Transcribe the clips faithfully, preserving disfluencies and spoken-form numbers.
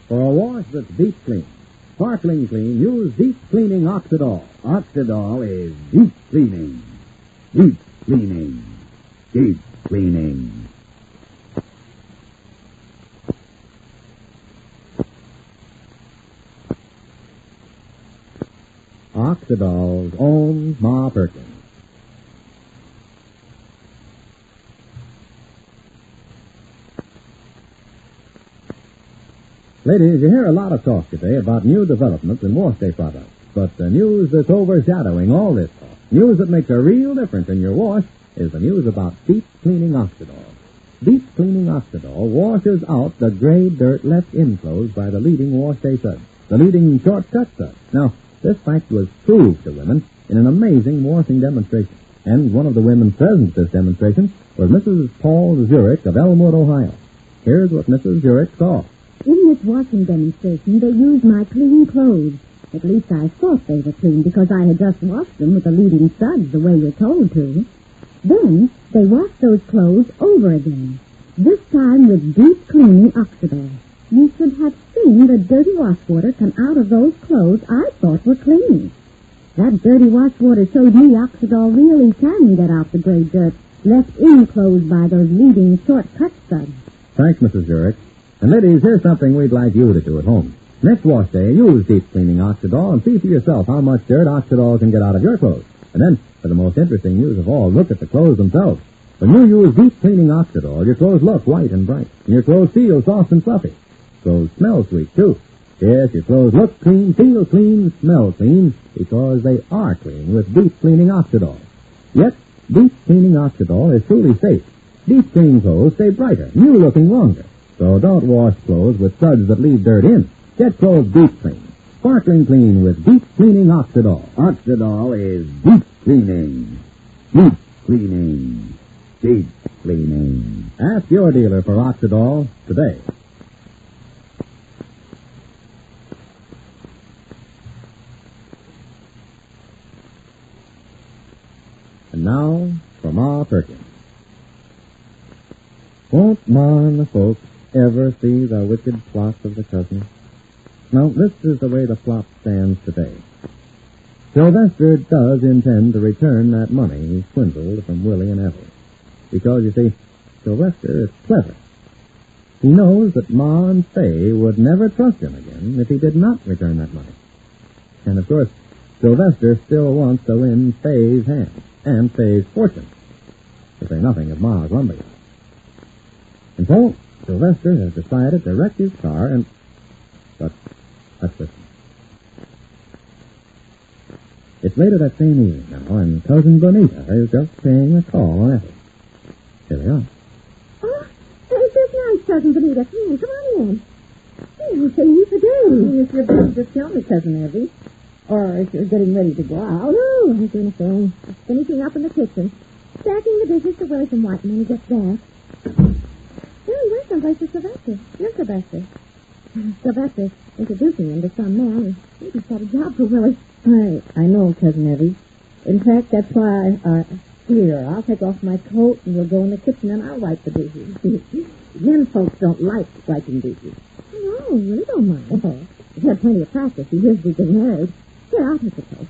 For a wash that's deep clean, sparkling clean, use deep cleaning Oxidol. Oxidol is deep cleaning. Deep cleaning. Deep cleaning. Oxidol's own Ma Perkins. Ladies, you hear a lot of talk today about new developments in wash day products, but the news that's overshadowing all this talk, news that makes a real difference in your wash, is the news about deep cleaning Oxidol. Deep cleaning Oxidol washes out the gray dirt left enclosed by the leading wash day suds, the leading shortcut suds. Now, this fact was proved to women in an amazing washing demonstration, and one of the women present at this demonstration was Missus Paul Zurich of Elmwood, Ohio. Here's what Missus Zurich saw. In this washing demonstration, they used my clean clothes. At least I thought they were clean because I had just washed them with the leading suds the way you're told to. Then they washed those clothes over again, this time with deep cleaning Oxidol. You should have seen the dirty wash water come out of those clothes I thought were clean. That dirty wash water showed me Oxidol really can get out the gray dirt left enclosed by those leading shortcut suds. Thanks, Missus Zurich. And ladies, here's something we'd like you to do at home. Next wash day, use deep cleaning Oxidol and see for yourself how much dirt Oxidol can get out of your clothes. And then, for the most interesting news of all, look at the clothes themselves. When you use deep cleaning Oxidol, your clothes look white and bright, and your clothes feel soft and fluffy. Clothes smell sweet, too. Yes, your clothes look clean, feel clean, smell clean, because they are clean with deep cleaning Oxidol. Yet, deep cleaning Oxidol is truly safe. Deep clean clothes stay brighter, new looking longer. So don't wash clothes with suds that leave dirt in. Get clothes deep clean, sparkling clean with deep cleaning Oxidol. Oxidol is deep cleaning. Deep cleaning. Deep cleaning. Ask your dealer for Oxidol today. And now, for Ma Perkins. Won't Ma and the folks ever see the wicked plot of the cousin? Now, this is the way the plot stands today. Sylvester does intend to return that money he swindled from Willie and Ethel. Because, you see, Sylvester is clever. He knows that Ma and Fay would never trust him again if he did not return that money. And, of course, Sylvester still wants to win Fay's hand and Fay's fortune, to say nothing of Ma's lumber yard. And so, Sylvester has decided to wreck his car and... But, let's listen. It's later that same evening now, and Cousin Bonita is just paying a call on Ethel. Here they are. Oh, it's just nice, Cousin Bonita. Come on, come on in. Oh, say you for doing. If you're going to just tell me, Cousin Evie. Or if you're getting ready to go out. Oh, no, I'm doing a thing. Just finishing up in the kitchen. Stacking the dishes to Willie from White when he gets back. Oh, we're someplace with Sylvester. You're Sylvester. Sylvester introducing him to some man. He just had a job for Willie. I, I know, Cousin Evie. In fact, that's why I... Uh, here, I'll take off my coat and we'll go in the kitchen and I'll wipe the dishes. Men folks don't like wiping dishes. No, Willie don't mind. Oh, he's had plenty of practice. He usually gets married. Here, I'll take the coat.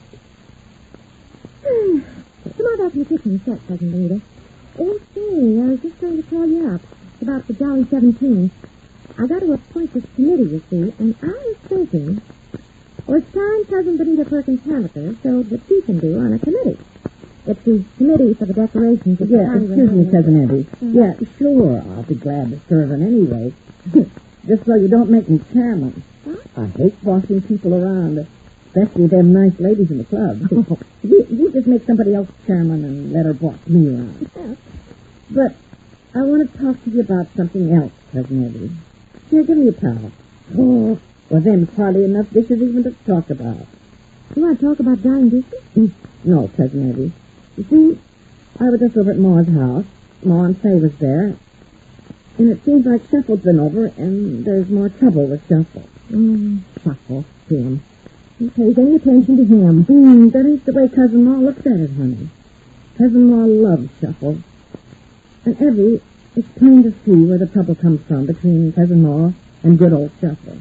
Come on back in the kitchen a sec, Cousin Bonita. Oh, say, I was just going to call you up about the Jolly Seventeen. I got to appoint this committee, you see, and I was thinking, well, it's time Cousin Bonita Perkins Hamilton showed what she can do on a committee. It's the committee for the decorations of the Yeah, excuse me, Cousin Evie. Uh, yeah, sure, I'll be glad to serve in any way. Just so you don't make me chairman. Huh? I hate bossing people around, especially them nice ladies in the club. you, you just make somebody else chairman and let her boss me around. Yeah. But I want to talk to you about something else, Cousin Evie. Here, give me a towel. Oh, well, then hardly enough dishes even to talk about. You want to talk about drying dishes? Mm. No, Cousin Evie. You see, I was just over at Ma's house. Ma and Fay was there. And it seems like Shuffle's been over, and there's more trouble with Shuffle. Mm, Shuffle, him. He pays any attention to him. Mm, that ain't the way Cousin Ma looks at it, honey. Cousin Ma loves Shuffle. And Evie, it's plain to see where the trouble comes from between Cousin Ma and good old Shuffle.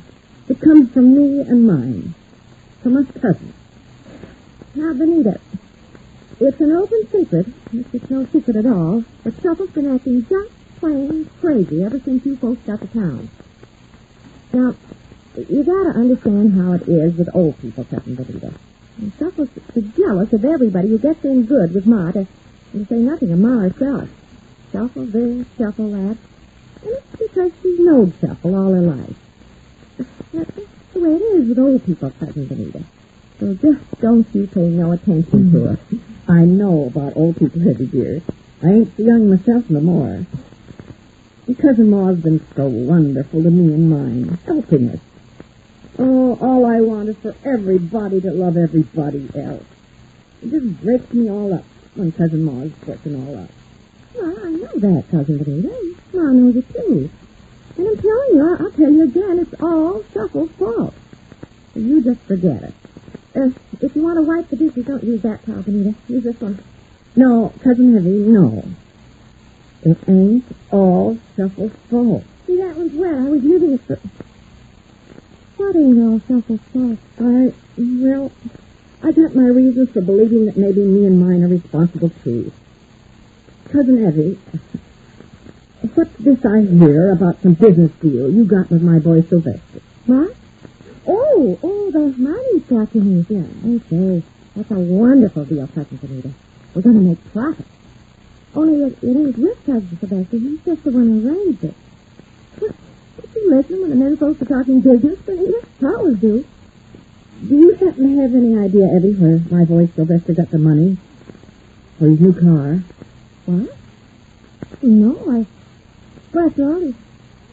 It comes from me and mine. From us cousins. Now, Benita, it's an open secret, which is no secret at all, but Shuffle's been acting just plain crazy ever since you folks got to town. Now, you gotta understand how it is with old people, Cousin Benita. And Shuffle's jealous of everybody who gets in good with Ma, to, to say nothing of Ma herself. Shuffle this, Shuffle that. And it's because she's known Shuffle all her life. That's the way it is with old people, Cousin Benita. So just don't you pay no attention to her. I know about old people every year. I ain't so young myself no more. And Cousin Ma's been so wonderful to me and mine, helping us. Oh, all I want is for everybody to love everybody else. It just breaks me all up when Cousin Ma's working all up. Well, I know that, Cousin Benita. Ma knows it, too. And I'm telling you, I'll, I'll tell you again, it's all Shuffle's fault. So you just forget it. Uh, if you want to wipe the dishes, don't use that towel, Benita. Use this one. No, Cousin Heavy, no. It ain't all Shuffle's fault. See, that one's wet. I was using it for... What ain't all Shuffle's fault? I, well, I got my reasons for believing that maybe me and mine are responsible, too. Cousin Evie, what's this I hear about some business deal you got with my boy Sylvester? What? Oh, oh, the mining stock news, yeah. Okay, that's a wonderful deal, Cousin Benita. We're going to make profit. Only it, it ain't with Cousin Sylvester. He's just the one who arranged it. What? Did you listen when the men folks are talking business, Benita? I always do. Do you happen to have any idea, Evie, where my boy Sylvester got the money for his new car? What? No, I... Well, after all, he...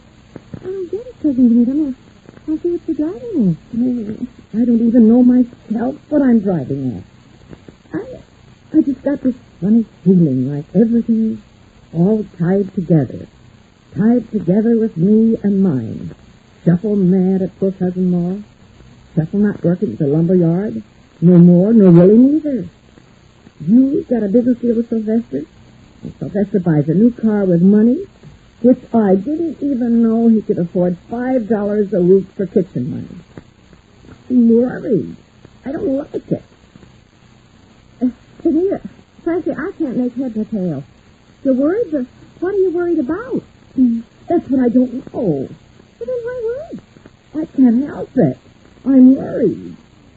I don't get it, Cousin Benita. No. I see what you're driving at. I don't even know myself what I'm driving at. I I just got this funny feeling like everything's all tied together. Tied together with me and mine. Shuffle mad at poor Cousin Ma. Shuffle not working at the lumber yard. No more, no really neither. You got a business deal with Sylvester. And Sylvester buys a new car with money, which I didn't even know he could afford five dollars a week for kitchen money. I'm worried. I don't like it. Uh, Benita, frankly, I can't make head or tail. You're worried, but what are you worried about? Mm, that's what I don't know. Well, then why worried? I can't help it. I'm worried.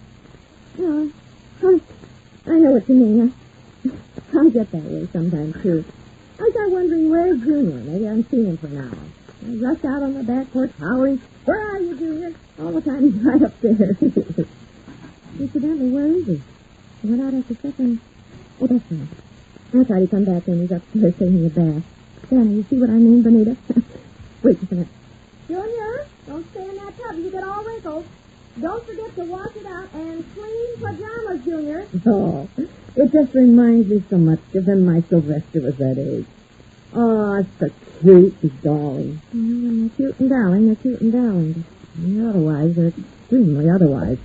Oh, I, I know what you mean. I, I get that way sometimes, too. I got wondering where's Junior. Maybe I haven't seen him for an hour. I rush out on the back porch hollering, "Where are you, Junior?" All the time he's right up there. Incidentally, where is he? He went out after second. Oh, that's right. I thought he'd come back in. He's upstairs taking a bath. Danny, you see what I mean, Benita? Wait just a minute. Junior, don't stay in that tub. You get all wrinkled. Don't forget to wash it out and clean pajamas, Junior. Oh, it just reminds me so much of when my Sylvester was that age. Oh, so cute and darling. Well, when they're cute and darling, they're cute and darling. And otherwise, they're extremely otherwise.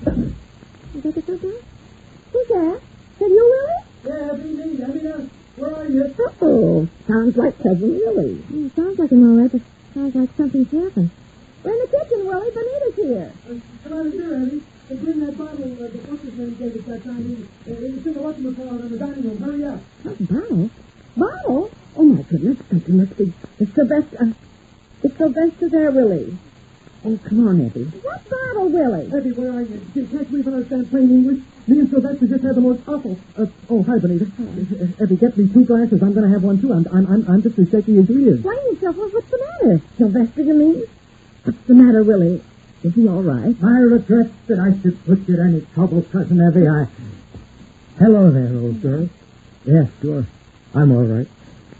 Is that the person? Who's that? Is that you, Willie? Yeah, be me. I mean, uh, where are you? Oh, sounds like Cousin Willie. Oh, it sounds like him all right, but sounds like something's happened. We're in the kitchen, Willie. Benita's here. Uh, come on in here, Eddie. And bring that bottle uh, that what's his name gave us that time. Uh, it's in the whatchamacallit in the dining room. Hurry up. What bottle? Bottle? Oh, my goodness. Something must be... It's Sylvester... Uh, it's Sylvester there, Willie. Oh, come on, Eddie. What bottle, Willie? Eddie, where are you? Can't you even understand plain English? Me and Sylvester just had the most awful... Uh, oh, hi, Benita. Uh, Eddie, get me two glasses. I'm going to have one, too. I'm, I'm, I'm, I'm just as shaky as he is. Explain yourself. What's the matter? Sylvester, you mean? What's the matter, Willie? Is he all right? I regret that I should put you to any trouble, Cousin Evie. I... Hello there, old girl. Yes, sure. I'm all right.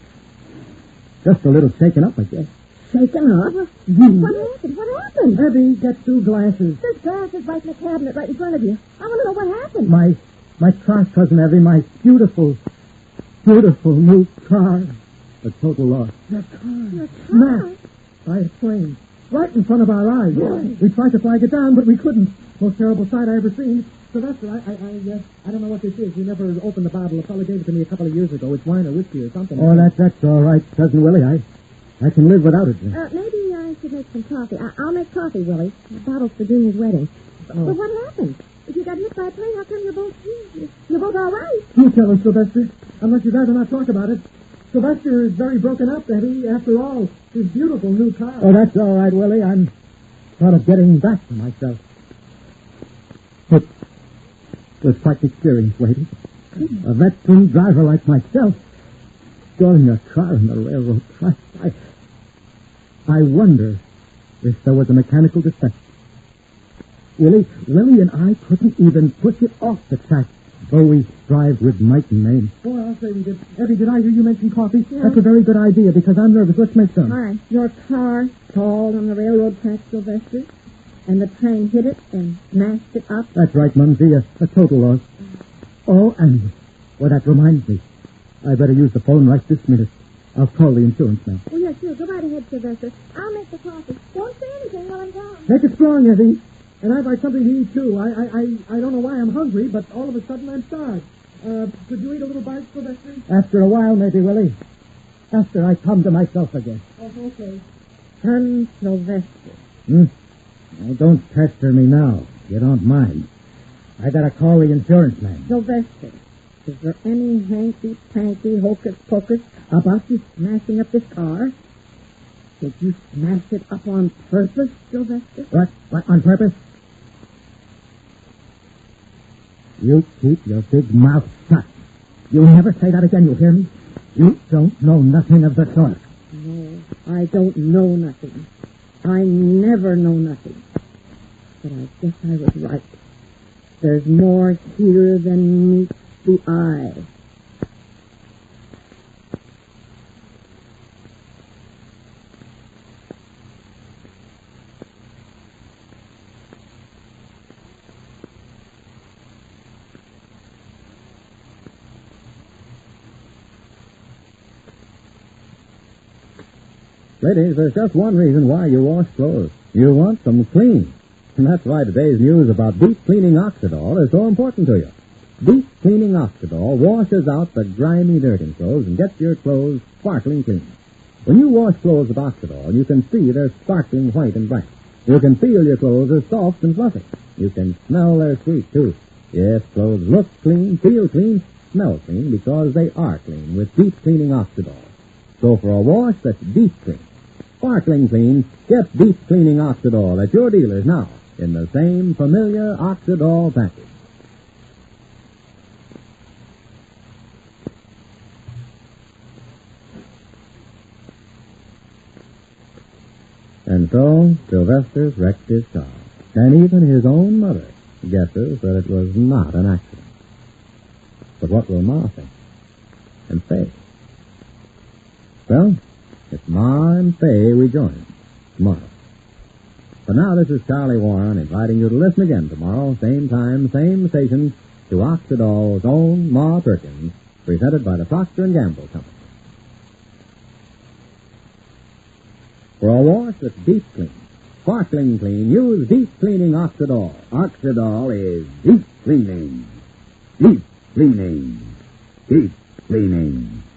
Just a little shaken up, I guess. Shaken up? Mm-hmm. What happened? What happened? Evie, get two glasses. There's glasses right in the cabinet right in front of you. I want to know what happened. My, my car, Cousin Evie, my beautiful, beautiful new car. A total loss. Your car? Your car? Smashed by a plane. Right in front of our eyes. Really? We tried to flag it down, but we couldn't. Most terrible sight I ever seen. Sylvester, I, I, I, uh, I don't know what this is. We never opened the bottle. A fellow gave it to me a couple of years ago. It's wine or whiskey or something. Oh, that, that's all right, Cousin Willie. I, I can live without it. Uh, maybe I I should make some coffee. I- I'll make coffee, Willie. The bottle's for Junior's wedding. Oh. But what happened? If you got hit by a plane, how come you're both here? You're both all right. You tell us, Sylvester. Unless you'd rather not talk about it. Sylvester is very broken up, Eddie. After all, his beautiful new car. Oh, that's all right, Willie. I'm sort of getting back to myself. It was quite an experience, lady. A veteran driver like myself, storing a car in the railroad track. I, I wonder if there was a mechanical defect. Willie, Willie and I couldn't even push it off the track, though we drive with might and main. Boy, I'll say we did. Eddie, did I hear you mention coffee? Yeah. That's a very good idea, because I'm nervous. Let's make some. All right. Your car stalled on the railroad track, Sylvester, and the train hit it and smashed it up. That's right, Mumsy, a, a total loss. Oh, and, well, that reminds me. I better use the phone right this minute. I'll call the insurance man. Oh, yeah, sure. Go right ahead, Sylvester. I'll make the coffee. Don't say anything while I'm gone. Make it strong, Eddie. And I'd like something to eat, too. I I, I, I don't know why I'm hungry, but all of a sudden I'm starved. Uh, could you eat a little bite, Sylvester? After a while, maybe, Willie. After I come to myself again. Oh, okay. Son Sylvester. Hmm? Now, don't pester me now, if you don't mind. I gotta call the insurance man. Sylvester, is there any hanky-panky hocus-pocus about you smashing up this car? Did you smash it up on purpose, Sylvester? What? What, on purpose? You keep your big mouth shut. You'll never say that again, you hear me? You don't know nothing of the sort. No, I don't know nothing. I never know nothing. But I guess I was right. There's more here than meets the eye. Ladies, there's just one reason why you wash clothes. You want them clean. And that's why today's news about deep cleaning Oxidol is so important to you. Deep cleaning Oxidol washes out the grimy dirt in clothes and gets your clothes sparkling clean. When you wash clothes with Oxidol, you can see they're sparkling white and bright. You can feel your clothes are soft and fluffy. You can smell they're sweet, too. Yes, clothes look clean, feel clean, smell clean because they are clean with deep cleaning Oxidol. So for a wash that's deep clean, sparkling clean, get deep cleaning Oxidol at your dealers now in the same familiar Oxidol package. And so Sylvester's wrecked his car, and even his own mother guesses that it was not an accident. But what will Ma think? And Faye? Well, it's Ma and Faye we join tomorrow. But now this is Charlie Warren inviting you to listen again tomorrow, same time, same station, to Oxidol's own Ma Perkins, presented by the Procter and Gamble Company. For a wash that's deep clean, sparkling clean, use deep cleaning Oxidol. Oxidol is deep cleaning. Deep cleaning. Deep cleaning.